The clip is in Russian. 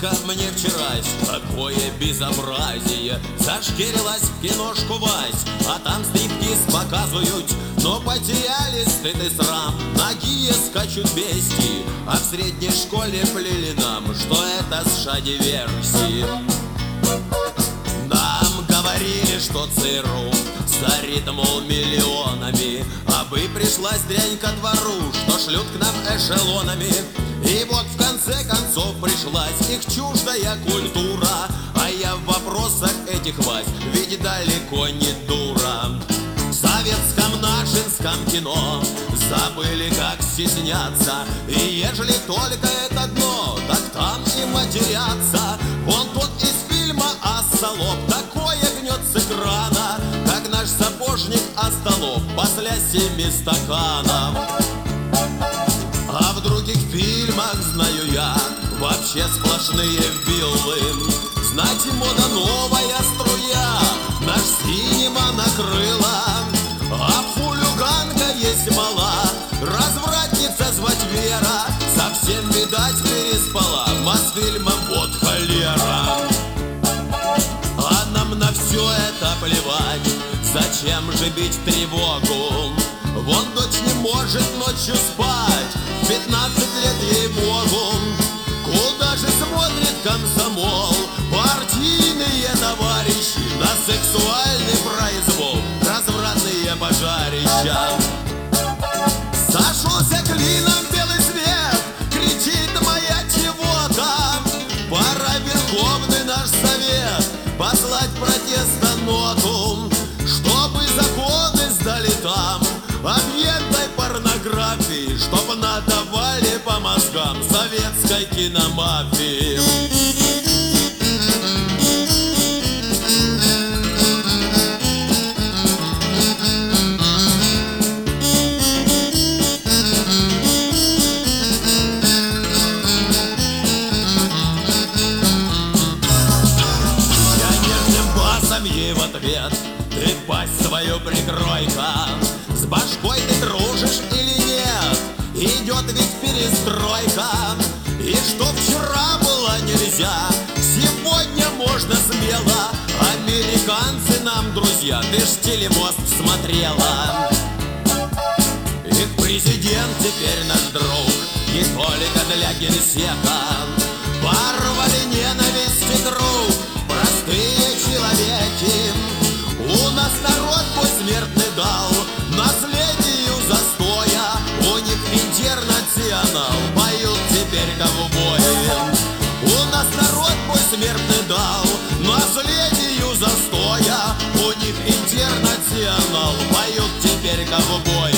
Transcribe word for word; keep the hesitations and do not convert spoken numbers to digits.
Девушка мне вчерась, такое безобразие. Зашкерилась в киношку Вась, а там стриптиз показывают. Но потеряли стыд и срам, ноги скачут бести. А в средней школе плели нам, что это США-диверсии. Нам говорили, что ЦРУ зарит, мол, миллионами, а бы пришлась дрянь ко двору, что шлют к нам эшелонами. И вот в конце концов пришлась их чуждая культура. А я в вопросах этих, Вась, ведь далеко не дура. В советском нашинском кино забыли, как стесняться. И ежели только это дно, так там и матерятся. Вон тот из фильма «Остолоп» такое гнет с экрана, как наш сапожник Остолоп после семи стаканов. А в других фильмах, знаю я, вообще сплошные виллы. Знаете, мода новая струя наш синема накрыла. А фулюганка есть мала, развратница звать Вера, совсем, видать, переспала Мосфильмом вот холера. А нам на все это плевать, зачем же бить тревогу? Вон дочь не может ночью спать, пятнадцать лет ей-богу. Куда же смотрит комсомол, партийные товарищи, на сексуальный произвол, развратные пожарища? Сошелся клином белый свет, кричит моя чего-то. Пора Верховный наш совет послать протестоноту, чтобы законы сдали там объектной порнографии, чтоб надавали по мозгам советской киномафии. Я нежным басом ей в ответ: ты пасть свою прикрой-ка. С башкой ты дружишь или нет? Идет ведь перестройка. И что вчера было нельзя, сегодня можно смело. Американцы нам друзья, ты ж телемост смотрела. Их президент теперь наш друг, не только для генсека. Порвали ненависть и круг простые человеки. У нас народ пусть смертный дал наследию застоя. У них интернационал, поют теперь ковбои. У нас народ пусть смертный дал наследию застоя. У них интернационал, поют теперь ковбои.